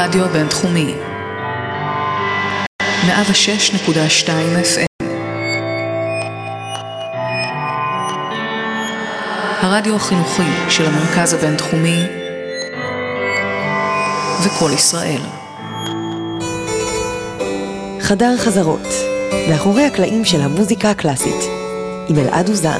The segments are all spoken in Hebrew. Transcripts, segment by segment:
הרדיו הבינתחומי 106.2 FM. הרדיו החינוכי של המרכז הבינתחומי וכל ישראל. חדר חזרות, מאחורי הקלעים של המוזיקה הקלאסית, עם אלעד אוזן.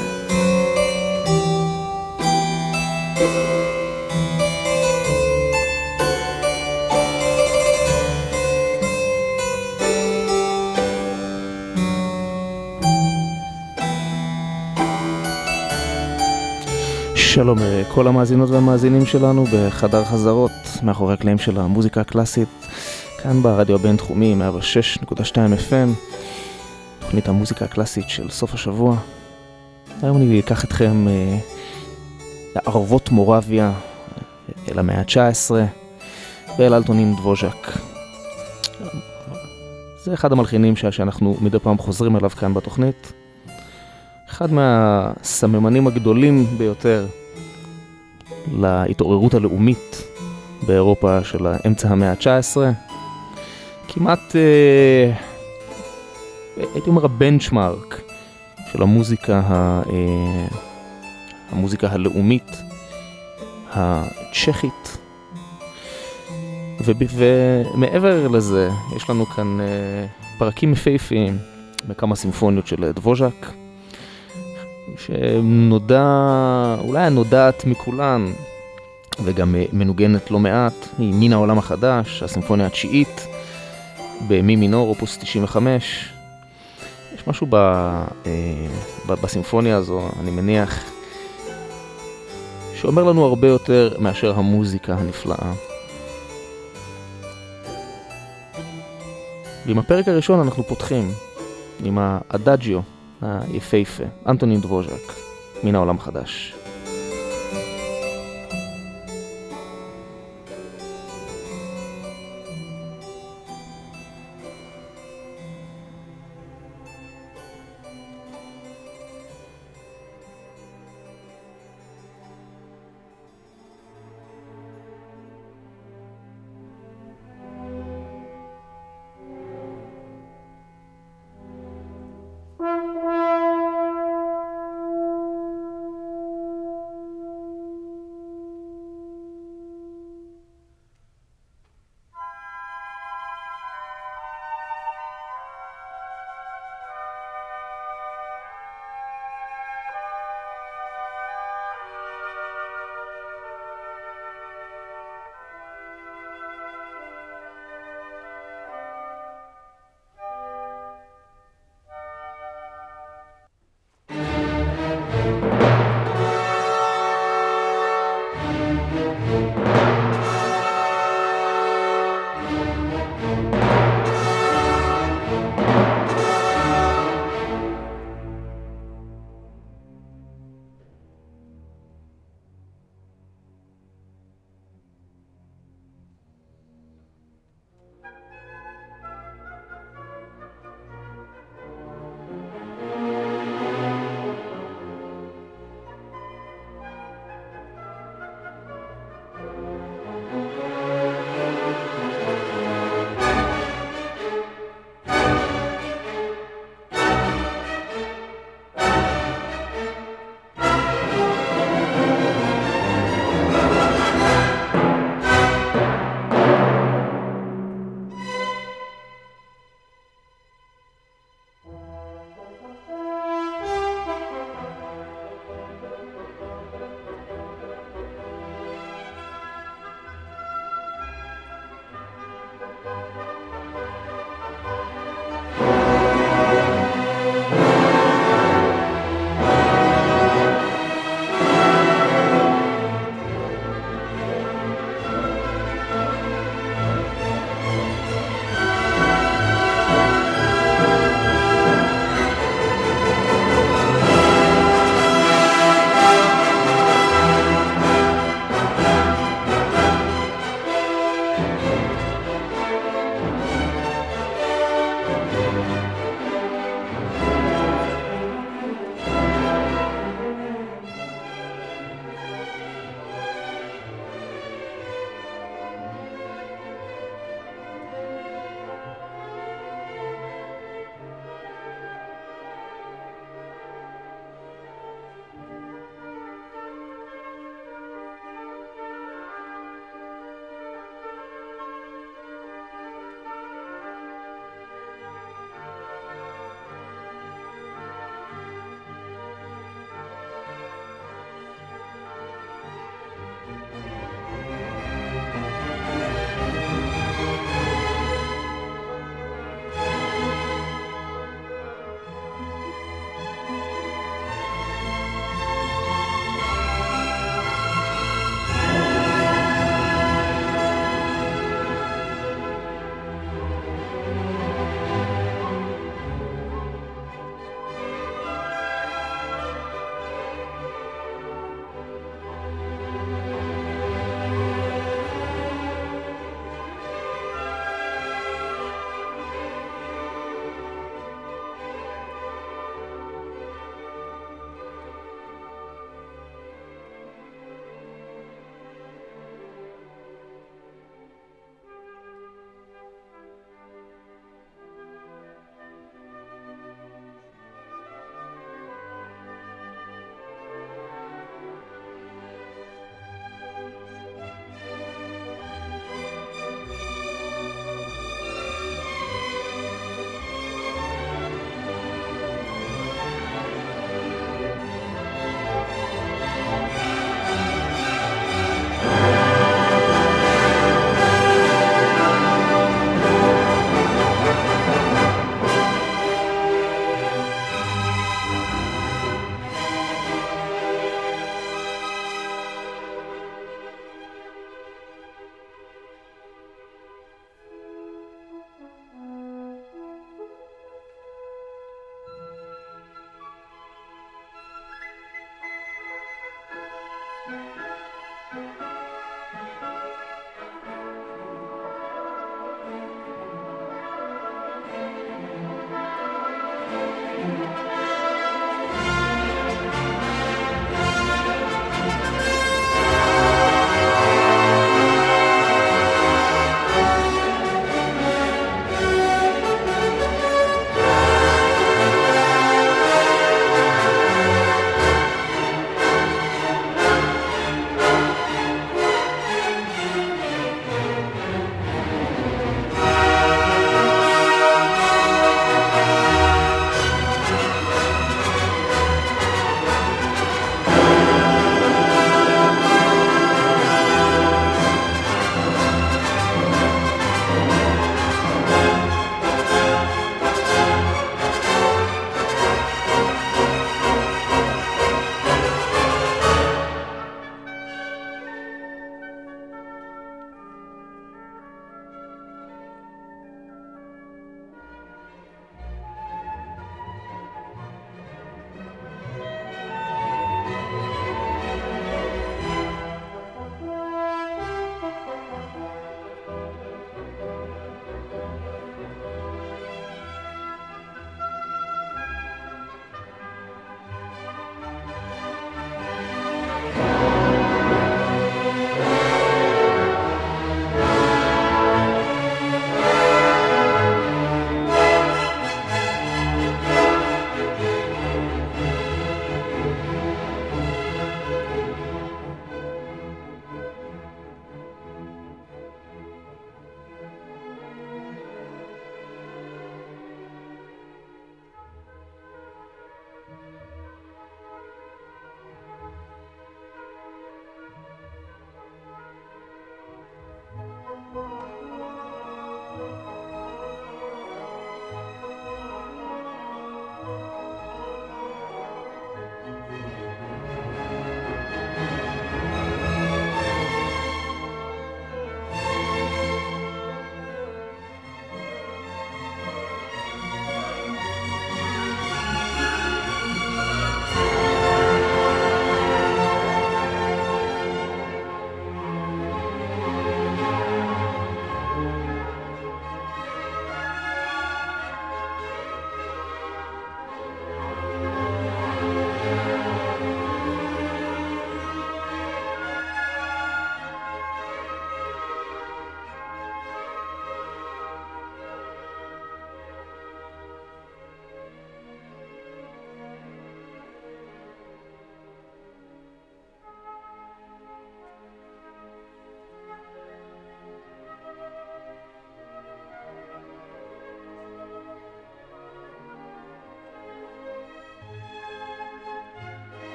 שלום כל המאזינות והמאזינים שלנו בחדר חזרות מאחורי הקלעים של המוזיקה הקלאסית, כאן ברדיו הבינתחומי 106.2 FM, תוכנית המוזיקה הקלאסית של סוף השבוע. היום אני אקח אתכם לערבות מורביה, אל המאה ה-19 ואל אלטונין דבוז'ק. זה אחד המלחינים שאנחנו מדי פעם חוזרים אליו כאן בתוכנית. אחד מהסממנים הגדולים ביותר להתעוררות הלאומית באירופה של אמצע המאה ה-19. כמעט, הייתי אומר, הבנצ'מרק של המוזיקה הלאומית הצ'כית. ומעבר לזה, יש לנו כאן פרקים מפהפיים בכמה סימפוניות של דבוז'ק, אולי הנודעת מכולן, וגם מנוגנת לא מעט, היא מן העולם החדש, הסימפוניה התשיעית, במי מינור, אופוס 95. יש משהו בסימפוניה הזו, אני מניח, שאומר לנו הרבה יותר מאשר המוזיקה הנפלאה. ועם הפרק הראשון אנחנו פותחים עם האדאג'יו היפהפה, אנטונין דבוז'ק, מן העולם החדש.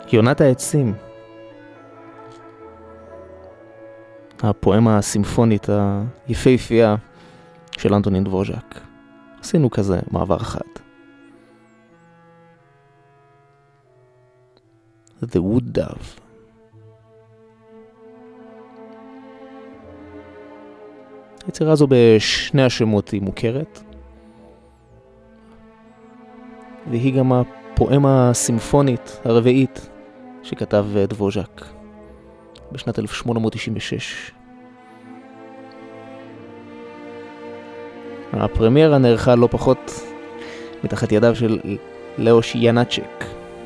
יונת העצים, הפואמה הסימפונית היפהפייה של אנטונין דבוז'ק. עשינו כזה מעבר אחד. The Wood Dove. היצירה הזו בשני השמות היא מוכרת, והיא גם הפואמה הסימפונית הרביעית שכתב דבוז'ק בשנת 1896. הפרמיירה נערכה לא פחות מתחת ידיו של לאוש ינאצ'ק.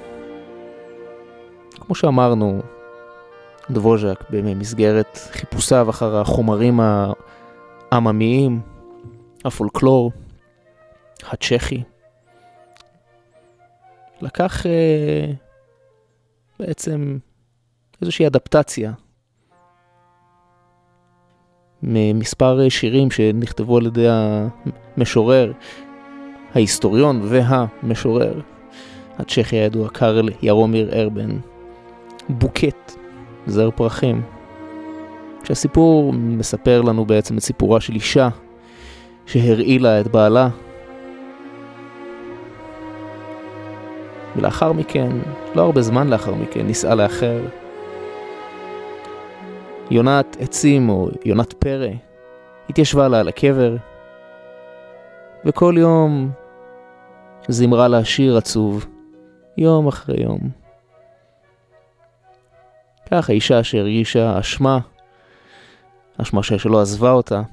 כמו שאמרנו, דבוז'ק במסגרת חיפושיו אחר החומרים העממיים, הפולקלור הצ'כי, לקח בעצם איזושהי אדפטציה ממספר שירים שנכתבו על ידי המשורר, ההיסטוריון והמשורר הצ'כי הידוע קרל ירומיר ארבן, בוקט, זר פרחים, שהסיפור מספר לנו בעצם את סיפורה של אישה שהרעילה את בעלה, ולאחר מכן, לא הרבה זמן לאחר מכן, נישאה לאחר. יונת עצים או יונת פרא התיישבה לה על הקבר, וכל יום זמרה לה שיר עצוב, יום אחרי יום. כך האישה שהרגישה אשמה שלא עזבה אותה,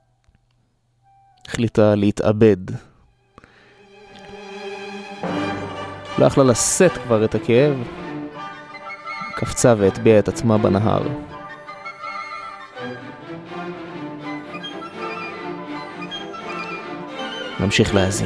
החליטה להתאבד. לא יכלה לשאת כבר את הכאב, קפצה והטביעה את עצמה בנהר. נמשיך להאזין.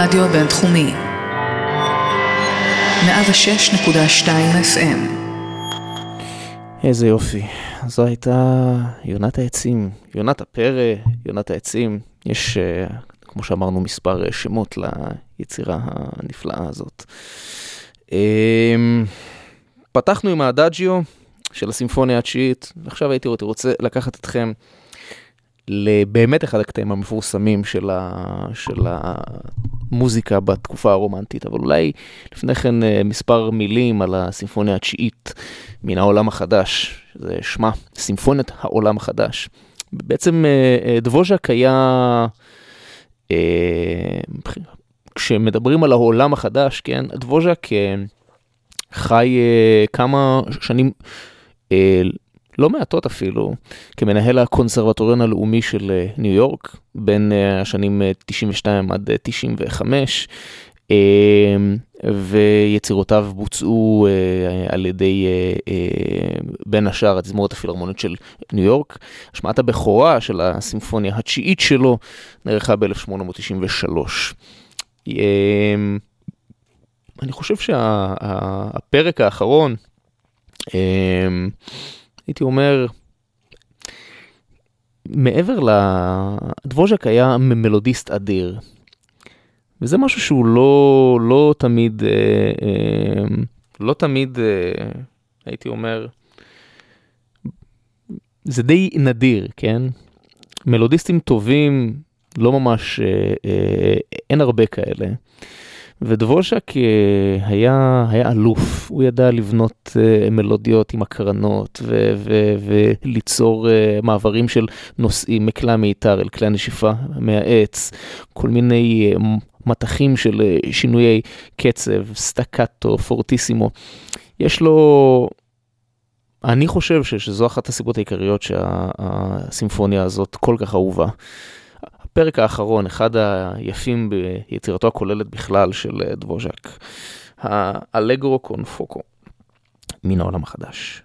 הרדיו הבינתחומי 106.2 FM. איזה יופי, זו הייתה יונת העצים, יונת הפרא, יונת העצים. יש, כמו שאמרנו, מספר שמות ליצירה הנפלאה הזאת. פתחנו עם האדאג'יו של הסימפוניה התשיעית, ועכשיו הייתי רוצה לקחת אתכם לבאמת אחד הקטעים המפורסמים של המוזיקה בתקופה הרומנטית, אבל אולי לפני כן מספר מילים על הסימפוניה התשיעית מן העולם החדש, זה שמה, סימפוניית העולם החדש. בעצם דבוז'ק היה, כשמדברים על העולם החדש, כן, דבוז'ק חי כמה שנים, לא מעטות אפילו, כמנהל הקונסרבטוריון הלאומי של ניו יורק, בין השנים 92 עד 95, ויצירותיו בוצעו על ידי בין השאר התזמורת הפילהרמונית של ניו יורק. השמעת הבכורה של הסימפוניה התשיעית שלו נערכה ב-1893. אני חושב שהפרק האחרון, הייתי אומר, מעבר דבוז'ק היה מלודיסט אדיר, וזה משהו שהוא לא תמיד, הייתי אומר, זה די נדיר, כן? מלודיסטים טובים, לא ממש, אין הרבה כאלה. ודבוז'ק היה אלוף, הוא ידע לבנות מלודיות עם הקרנות וליצור מעברים של נושאים מכלי מיתר אל כלי הנשיפה מהעץ, כל מיני מתחים של שינויי קצב, סטקטו, פורטיסימו. יש לו, אני חושב שזו אחת הסיבות העיקריות שהסימפוניה הזאת כל כך אהובה. הפרק האחרון, אחד היפים ביצירתו הכוללת בכלל של דבוז'ק, האלגרו קון פוקו, מן העולם החדש.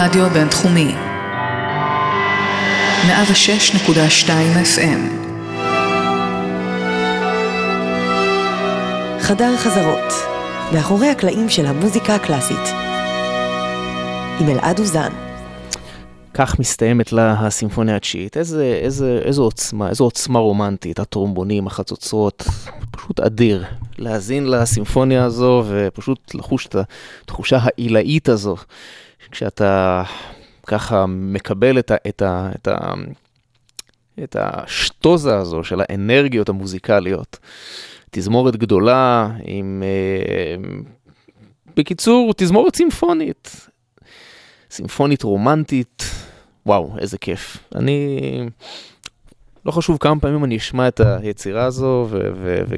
הרדיו הבינתחומי 106.2 FM. חדר חזרות, מאחורי הקלעים של המוזיקה הקלאסית, עם אלעד אוזן. כך מסתיימת לה הסימפוניה התשיעית. איזו עוצמה רומנטית, הטרומבונים, החצוצרות, פשוט אדיר. להאזין לסימפוניה הזו ופשוט לחוש את התחושה העילאית הזו, כשאתה ככה מקבל את השטוזה הזו של האנרגיות המוזיקליות. תזמורת גדולה עם, בקיצור, תזמורת סימפונית רומנטית. וואו, איזה כיף. אני לא חשוב כמה פעמים אני אשמע את היצירה הזו, וזה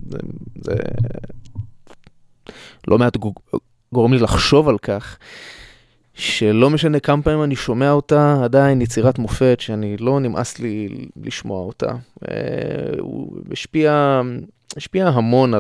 לא מעט גורם לי לחשוב על כך, שלא משנה כמה פעמים אני שומע אותה, עדיין יצירת מופת שאני לא נמאס לי לשמוע אותה. הוא השפיע המון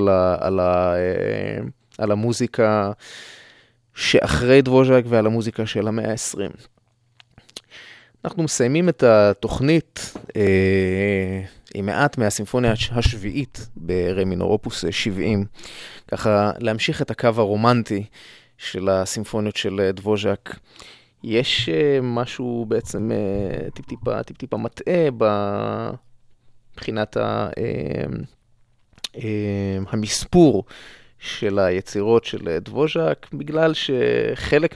על המוזיקה שאחרי דבוז'ק ועל המוזיקה של המאה ה-20. אנחנו מסיימים את התוכנית עם מעט מהסימפוניה השביעית ברה מינור, אופוס 70, ככה להמשיך את הקו הרומנטי של הסימפוניות של דבוז'ק. יש משהו בעצם טיפ-טיפה מטעה מבחינת המספור של היצירות של דבוז'ק, בגלל שחלק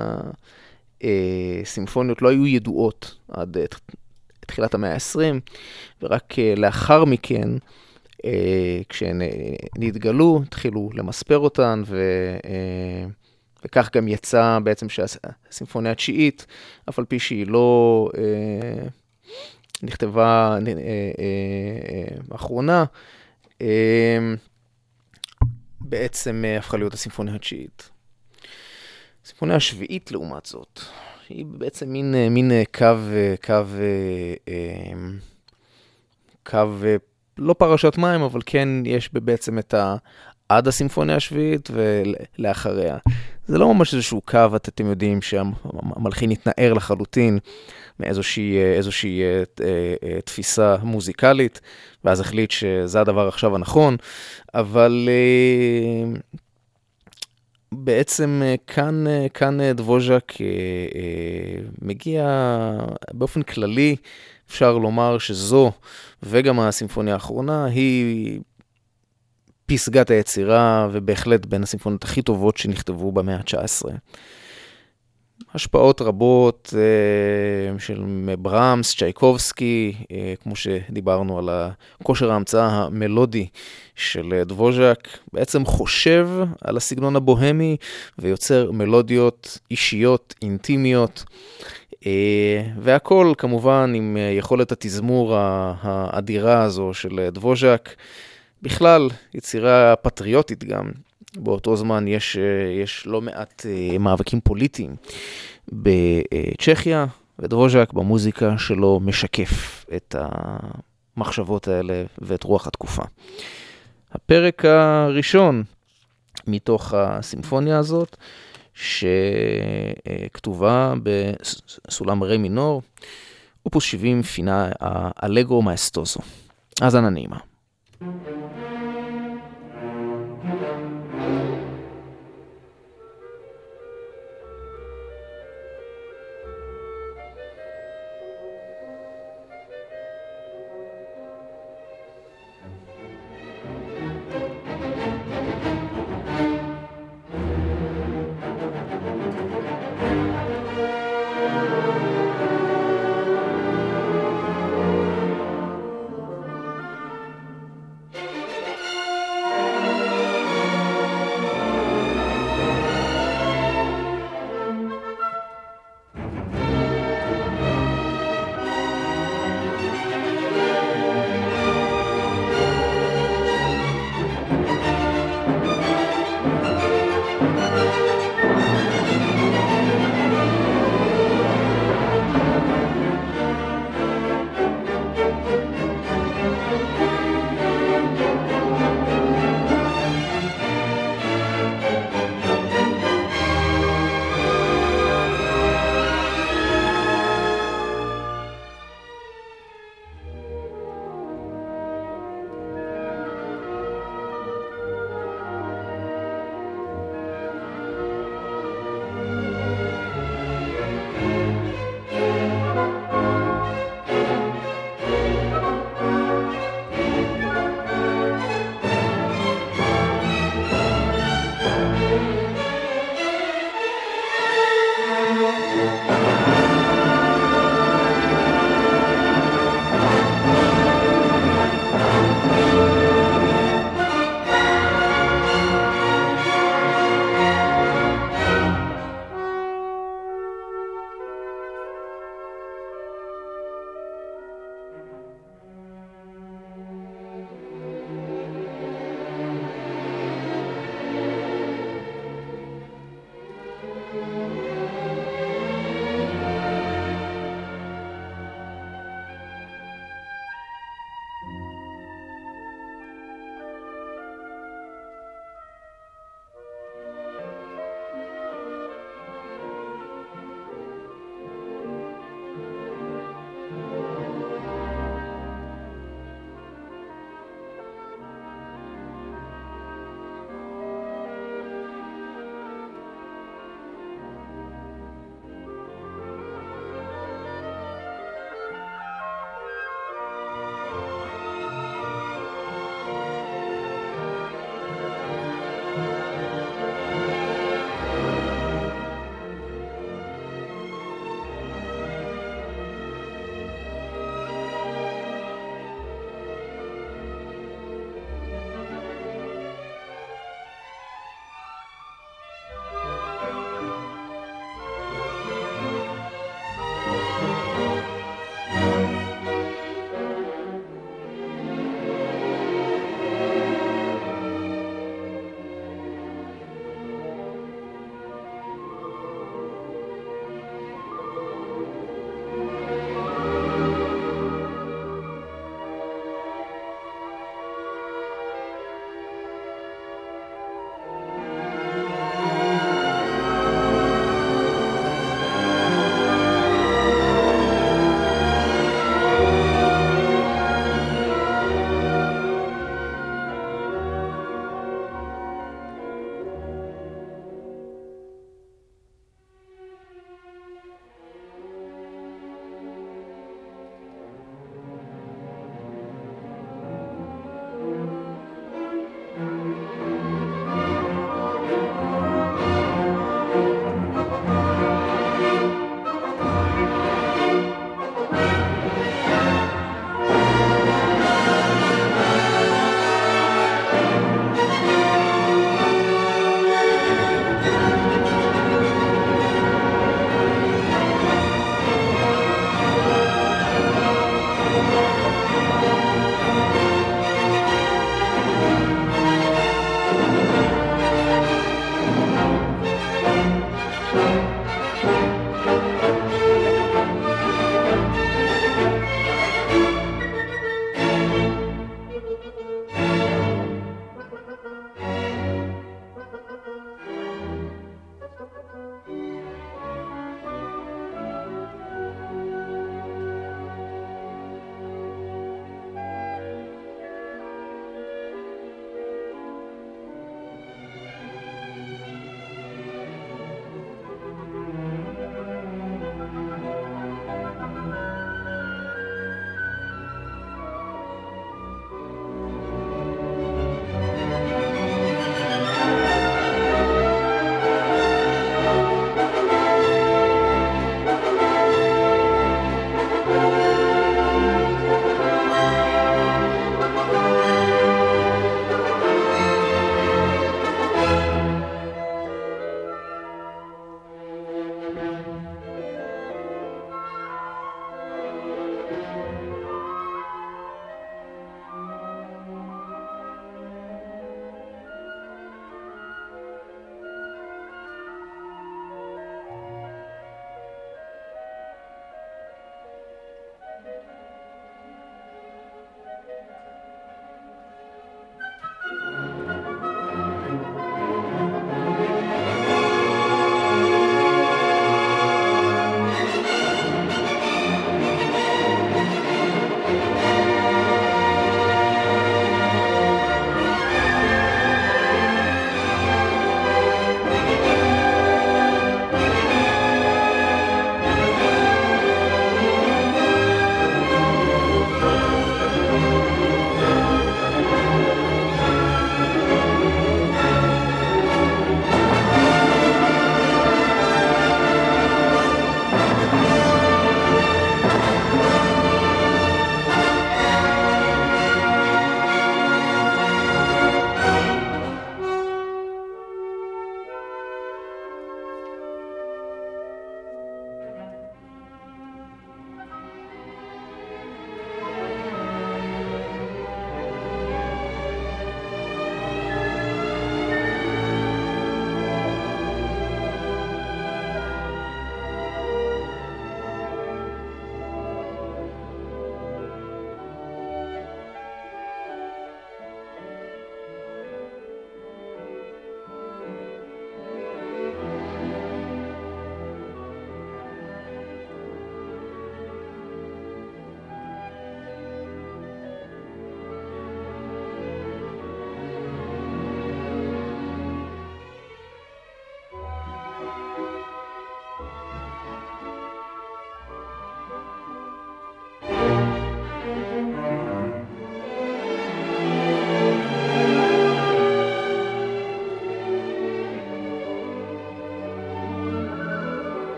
מהסימפוניות לא היו ידועות עד תחילת המאה ה-20, ורק לאחר מכן, כשהן נתגלו, התחילו למספר אותן, וכך גם יצא בעצם שהסימפוניה התשיעית, אף על פי שהיא לא נכתבה האחרונה, בעצם הפכה להיות הסימפוניה התשיעית. הסימפוניה השביעית לעומת זאת, היא בעצם מין קו לא פרשת מים, אבל כן יש בעצם את עד הסימפוניה השביעית ולאחריה. זה לא ממש איזשהו קו, אתם יודעים שהמלחין התנער לחלוטין מאיזושהי תפיסה מוזיקלית, ואז החליט שזה הדבר עכשיו הנכון, אבל בעצם כאן דבוז'ק מגיע באופן כללי, אפשר לומר שזו, וגם הסימפוניה האחרונה, היא פסגת היצירה, ובהחלט בין הסימפוניות הכי טובות שנכתבו במאה ה-19. השפעות רבות של ברמס, צ'ייקובסקי, כמו שדיברנו על כושר ההמצאה המלודי של דבוז'ק, בעצם חושב על הסגנון הבוהמי, ויוצר מלודיות אישיות, אינטימיות, והכל כמובן עם יכולת התזמור האדירה הזו של דבוז'ק. בכלל, יצירה פטריוטית גם. באותו זמן יש לא מעט מאבקים פוליטיים בצ'כיה, ודבוז'ק במוזיקה שלו משקף את המחשבות האלה ואת רוח התקופה. הפרק הראשון מתוך הסימפוניה הזאת, שכתובה בסולם רה מינור, אופוס 70 פינה אלגרו מאסטוזו. האזנה נעימה.